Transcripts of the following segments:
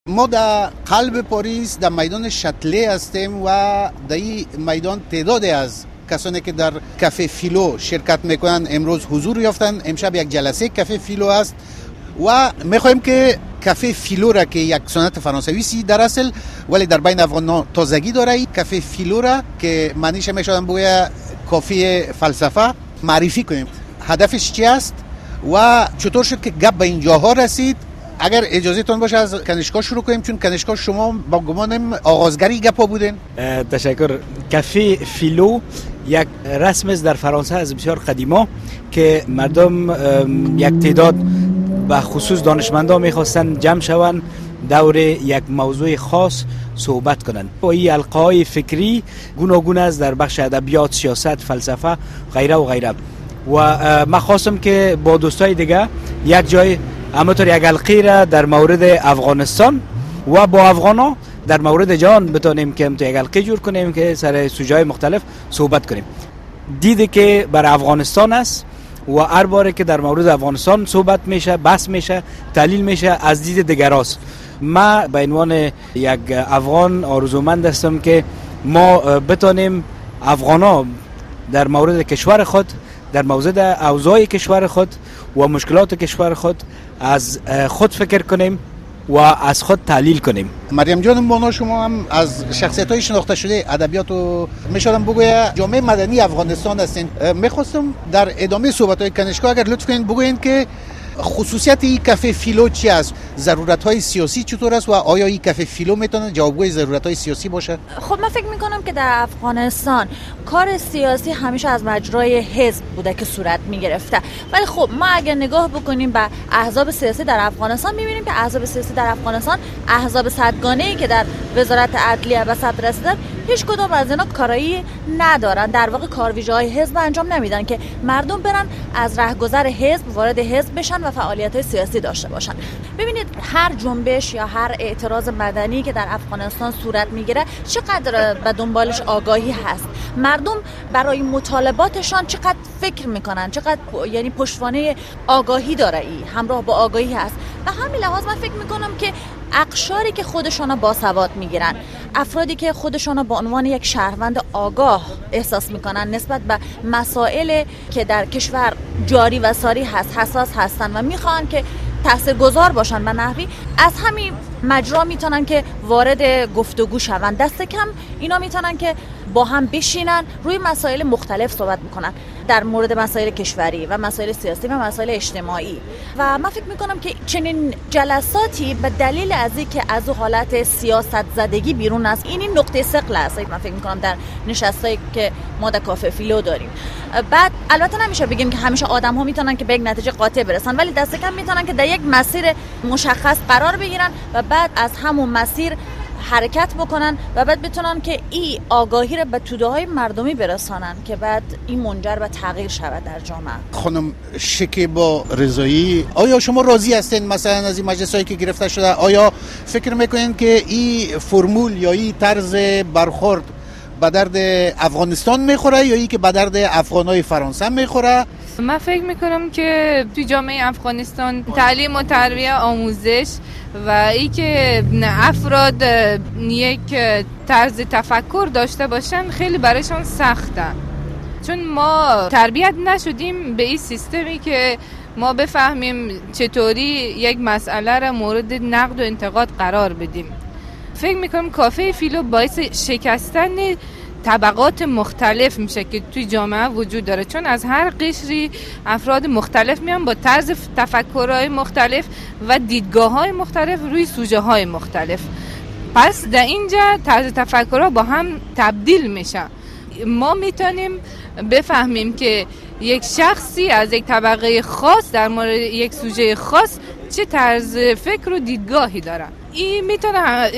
ما در قلب پاریس در میدان شاتله هستیم و در این میدان تعدادی از کسانی که در کافه فیلو شرکت میکنن امروز حضور یافتن. امشب یک جلسه کافه فیلو است و میخوایم که کافه فیلو را که یک سنت فرانسوی سی در اصل ولی در بین افغانان تازگی داره، کافه فیلو را که معنیش میشدن بویا کافه فلسفه معرفی کنیم. هدفش چی است و چطور شد که گپ به اینجاها رسید؟ اگر اجازه تون باشه از کنشگاه شروع کنیم، چون کنشگاه شما با گمانم آغازگری گپا بودین. تشکر. کافه فیلو یک رسم است در فرانسه از بسیار قدیما که مردم یک تعداد به خصوص دانشمندان میخواستن جمع شوند دور یک موضوع خاص صحبت کنند. و این القای فکری گوناگون است در بخش ادبیات، سیاست، فلسفه غیره و غیره. و من خواستم که با دوستای دیگه یک جای همونطور یک حلقه را در مورد افغانستان و با افغانا در مورد جهان بتونیم که یک حلقه جور کنیم که سر سوژه‌های مختلف صحبت کنیم. دیده که بر افغانستان است و هر باره که در مورد افغانستان صحبت میشه، بحث میشه، تحلیل میشه از دید دیگراست. ما به عنوان یک افغان آرزومند هستم که ما بتونیم افغانا در مورد کشور خود، در موضوع اوضاع کشور خود و مشکلات کشور خود از خود فکر کنیم و از خود تحلیل کنیم. مریم جان مونا، شما هم از شخصیت‌های شناخته شده ادبیات و میشدم بگویا جامعه مدنی افغانستان هستین. میخواستم در ادامه صحبت‌های کنشگاه اگر لطف کنین بگوین که خصوصیت این کافه فیلو چی است؟ ضرورت‌های سیاسی چطور است و آیا این کافه فیلو میتونه جوابگوی ضرورت‌های سیاسی باشه؟ خب من فکر می‌کنم که در افغانستان کار سیاسی همیشه از مجرای حزب بوده که صورت می‌گرفته. ولی خب ما اگر نگاه بکنیم به احزاب سیاسی در افغانستان می‌بینیم که احزاب سیاسی در افغانستان احزاب صدگانه‌ای که در وزارت عدلیه به ثبت رسیدن هیچ کدام از اینا کارایی ندارن. در واقع کارویژه‌های حزب انجام نمیدن که مردم برن از راهگذر حزب وارد حزب بشن و فعالیت‌های سیاسی داشته باشن. ببینید هر جنبش یا هر اعتراض مدنی که در افغانستان صورت میگیره چقدر به دنبالش آگاهی هست، مردم برای مطالباتشان چقدر فکر میکنن، چقدر یعنی پشتوانه آگاهی داره، ای همراه با آگاهی هست. به همین لحاظ من فکر میکنم که اقشاری که خودشون باسواد میگیرن، افرادی که خودشون به عنوان یک شهروند آگاه احساس میکنن نسبت به مسائل که در کشور جاری و ساری هست حساس هستن و میخوان که تاثیرگذار باشن به نحوی از همین مجرا میتونن که وارد گفتگو شون. دست کم اینا میتونن که با هم بشینن روی مسائل مختلف صحبت میکنن در مورد مسائل کشوری و مسائل سیاسی و مسائل اجتماعی. و من فکر میکنم که چنین جلساتی به دلیل از اینکه از حالت سیاست زدگی بیرون است، این نقطه ثقل است من فکر میکنم در نشستایی که ما در کافه فیلو داریم. بعد البته نمیشه بگیم که همیشه آدم ها میتونن که به یک نتیجه قاطع برسن، ولی دست کم میتونن که در یک مسیر مشخص قرار بگیرن و بعد از همون مسیر حرکت بکنن و بعد بتونن که این آگاهی رو به توده‌های مردمی برسانن که بعد این منجر به تغییر شود در جامعه. خانم شکیبا رضایی، آیا شما راضی هستین مثلا از این مجلسایی که گرفته شده؟ آیا فکر میکنین که این فرمول یا این طرز برخورد به درد افغانستان میخوره یا ای که به درد افغانای فرانسه میخوره؟ من فکر میکنم که توی جامعه افغانستان تعلیم و تربیت، آموزش و ای که افراد یک طرز تفکر داشته باشن خیلی برایشان سخته، چون ما تربیت نشدیم به این سیستمی که ما بفهمیم چطوری یک مسئله را مورد نقد و انتقاد قرار بدیم. فکر میکنم کافه فیلو باعث شکستن طبقات مختلف میشه که توی جامعه وجود داره، چون از هر قشری افراد مختلف میان با طرز تفکرهای مختلف و دیدگاه‌های مختلف روی سوژه‌های مختلف. پس در اینجا طرز تفکرها با هم تبدیل میشه. ما میتونیم بفهمیم که یک شخصی از یک طبقه خاص در مورد یک سوژه خاص چه طرز فکر و دیدگاهی داره. این میتونه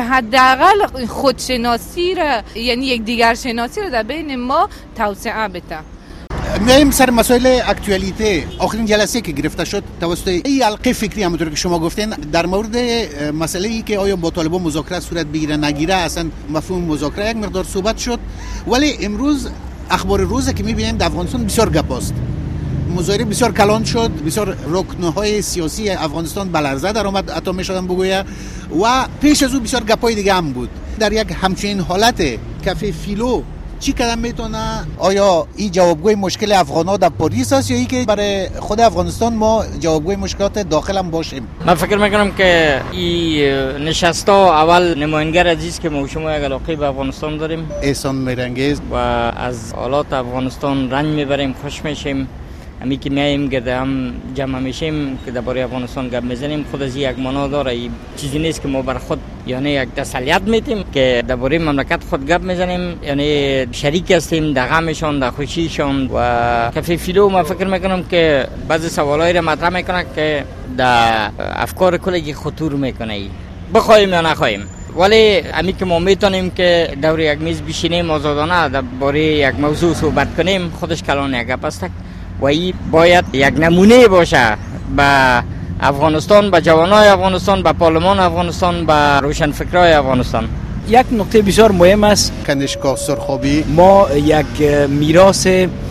حداقل خودشناسی را، یعنی یک دیگر شناسی را در بین ما توسعه بده. میایم سر مسائل اکتوالیته. آخرین جلسه که گرفته شد توسط این حلقه فکری همونطور که شما گفتین در مورد مسئله ای که آیا با طالبان مذاکره صورت بگیره نگیره، اصلا مفهوم مذاکره یک مقدار صحبت شد. ولی امروز اخبار روزه که میبینیم در افغانستان بسیار گپ است. مظاهره بسیار کلان شد، بسیار رکنهای سیاسی افغانستان بلرزه در آمد حتی میشدن بگویه و پیش از او بسیار گپای دیگه هم بود. در یک همچین حالت کافه فیلو چی کدام میتونه؟ آیا این جوابگوی مشکل افغان‌ها در پاریس است یا ای که برای خود افغانستان ما جوابگوی مشکلات داخل هم باشیم؟ من فکر میکنم که این نشستا اول نماینگر عزیز که ما شما یک علاقه به افغانستان داریم، احسان میرنگیز، و از حالات افغانستان رنج میبریم، خوش میشیم. امی که میایم گرده هم جمع میشیم که درباره افغانستان گپ میزنیم، خود از یک معنا داره. این چیزی نیست که ما بر خود یعنی یک تسلیت میتیم که درباره مملکت خود گپ میزنیم، یعنی شریک هستیم در غمشان، در خوشیشان. و کافه فیلو من فکر میکنم که بعضی سوالایی را مطرح میکنه که در افکار کلگی خطور میکنه، بخوایم یا نخوایم. ولی امی که ما میتونیم که دور یک میز بشینیم آزادانه درباره یک موضوع صحبت کنیم، خودش کلان یک گپ است و این باید یک نمونه باشه به افغانستان، به جوانای افغانستان، به پارلمان افغانستان، به روشنفکرای افغانستان. یک نکته بسیار مهم است، کنشگاه سرخابی. ما یک میراث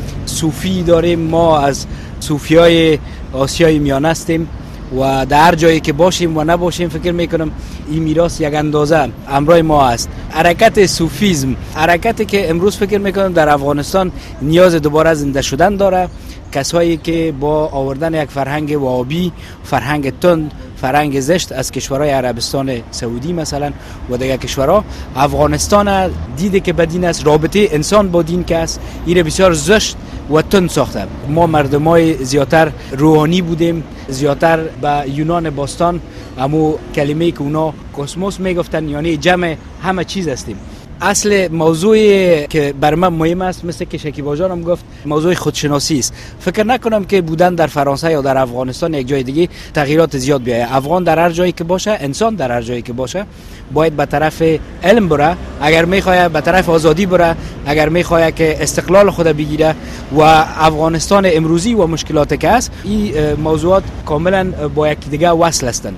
صوفی داریم، ما از صوفیای آسیای میانه هستیم و در هر جایی که باشیم و نباشیم فکر میکنم این میراث یک اندازه همراه ما است. حرکت صوفیسم، حرکتی که امروز فکر میکنم در افغانستان نیاز دوباره زنده شدن داره. کسایی که با آوردن یک فرهنگ وهابی، فرهنگ تند، فرهنگ زشت از کشورهای عربستان سعودی مثلا و دیگر کشورها، افغانستان دیده که بدین است، رابطه انسان با دین که است، این بسیار زشت و تند ساخته. ما مردمای زیادتر روحانی بودیم، زیادتر به یونان باستان همو کلمه‌ای که اونا کسموس میگفتن، یعنی جمع همه چیز هستیم. اصل موضوعی که بر من مهم است، مثل که شکیبا جان هم گفت، موضوع خودشناسی است. فکر نکنم که بودن در فرانسه یا در افغانستان یک جای دیگه تغییرات زیاد بیاید. افغان در هر جایی که باشه، انسان در هر جایی که باشه، باید به طرف علم بره، اگر میخواد به طرف آزادی بره، اگر میخواد که استقلال خود بگیره. و افغانستان امروزی و مشکلاتی که است، این موضوعات کاملا با یک دیگه وصل هستند.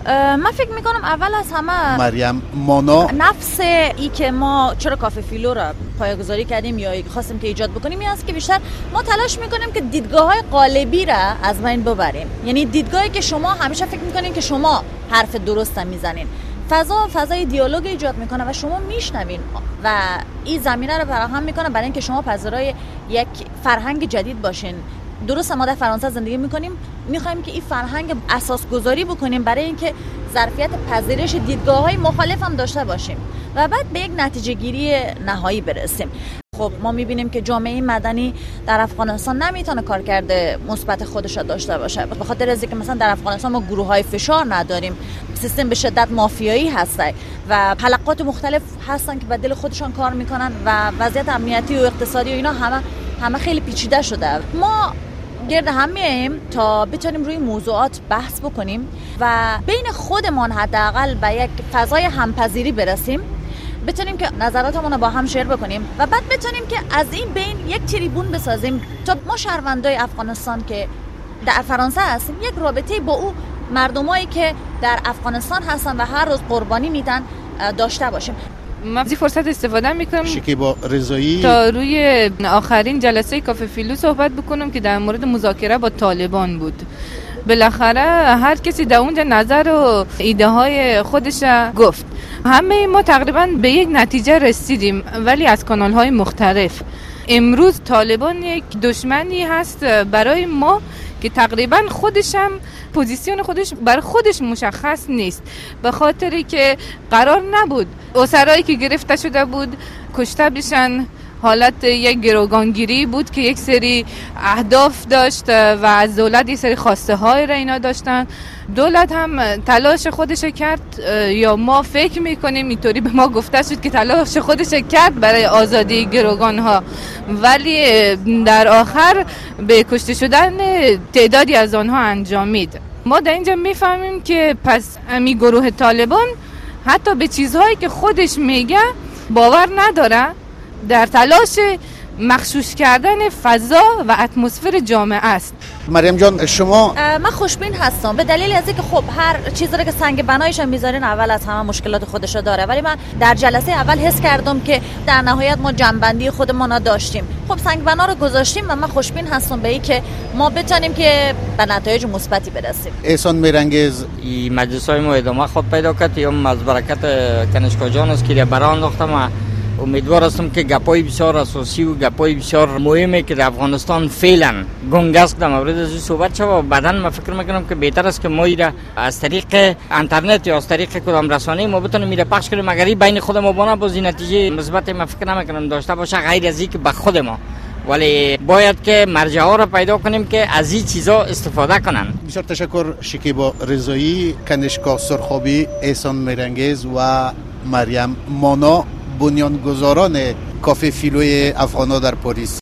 من فکر میکنم اول از همه مریم مانا، نفس ای که ما چرا کافه فیلو را پایه‌گذاری کردیم یا خواستیم که ایجاد بکنیم این است که بیشتر ما تلاش میکنیم که دیدگاه‌های قالبی را از بین ببریم. یعنی دیدگاهی که شما همیشه فکر میکنین که شما حرف درست میزنین، فضای دیالوگ ایجاد میکنه و شما میشنوین و این زمینه رو فراهم میکنه برای اینکه شما پذیرای یک فرهنگ جدید باشین. درسته ما در فرانسه زندگی میکنیم، میخوایم که این فرهنگ اساس گذاری بکنیم برای اینکه ظرفیت پذیرش دیدگاه‌های مخالف هم داشته باشیم و بعد به یک نتیجه گیری نهایی برسیم. خب ما میبینیم که جامعه مدنی در افغانستان نمیتونه کارکرد مثبت خودش را داشته باشه، به خاطر از اینکه مثلا در افغانستان ما گروه‌های فشار نداریم، سیستم به شدت مافیایی هسته و حلقات مختلف هستن که به دل خودشان کار میکنن و وضعیت امنیتی و اقتصادی و اینا همه خیلی پیچیده شده. ما گرد هم میاییم تا بتونیم روی موضوعات بحث بکنیم و بین خودمان حداقل به یک فضای همپذیری برسیم، بتونیم که نظراتمون رو با هم شیر بکنیم و بعد بتونیم که از این بین یک تریبون بسازیم تا ما شهروندای افغانستان که در فرانسه هستیم یک رابطه با او مردمایی که در افغانستان هستن و هر روز قربانی میدن داشته باشیم. من از فرصت استفاده میکنم شکیبا رضایی تا روی آخرین جلسه کافه فیلو صحبت بکنم که در مورد مذاکره با طالبان بود. بالاخره هر کسی در اونجا نظر و ایده های خودش گفت. همه ما تقریبا به یک نتیجه رسیدیم ولی از کانال های مختلف. امروز طالبان یک دشمنی هست برای ما که تقریبا خودش هم پوزیسیون خودش برای خودش مشخص نیست، به خاطری که قرار نبود اسرایی که گرفته شده بود کشته بشن. حالت یک گروگانگیری بود که یک سری اهداف داشت و از دولت یک سری خواسته های را اینا داشتن. دولت هم تلاش خودش کرد یا ما فکر میکنیم اینطوری به ما گفته شد که تلاش خودش کرد برای آزادی گروگان ها، ولی در آخر به کشته شدن تعدادی از آنها انجامید. ما در اینجا میفهمیم که پس امی گروه طالبان حتی به چیزهایی که خودش میگه باور نداره، در تلاش مخشوش کردن فضا و اتمسفر جامعه است. مریم جان شما؟ من خوشبین هستم به دلیل از اینکه خب هر چیزی که سنگ بنایش میذارین اول از همه مشکلات خودش رو داره، ولی من در جلسه اول حس کردم که در نهایت ما جنبندی خودمون رو داشتیم. خب سنگ بنا رو گذاشتیم و من خوشبین هستم به این که ما بتونیم که به نتایج مثبتی برسیم. احسان میرانگیز، این مجلس‌های ما ادامه خود پیدا کرد یا از برکت کنشگاه جان است که برای انداختم. امیدوار هستم که گپای بسیار اساسی و گپای بسیار مهمی که در افغانستان فعلا گنگ است در مورد از صحبت شود و بعداً من فکر میکنم که بهتر است که ما ایره از طریق اینترنت یا از طریق کدام رسانه ما بتونیم میره پخش کنیم، مگر بین خود ما بنا بازی نتیجه مثبت من فکر نمیکنم داشته باشه غیر از اینکه به خود ما، ولی باید که مرجع ها را پیدا کنیم که از این چیزا استفاده کنن. بسیار تشکر شکیبا رضایی، کنشگاه سرخابی، احسان میرانگیز و مریم مانا، بنیانگذاران کافه فیلوی افغانا در پاریس.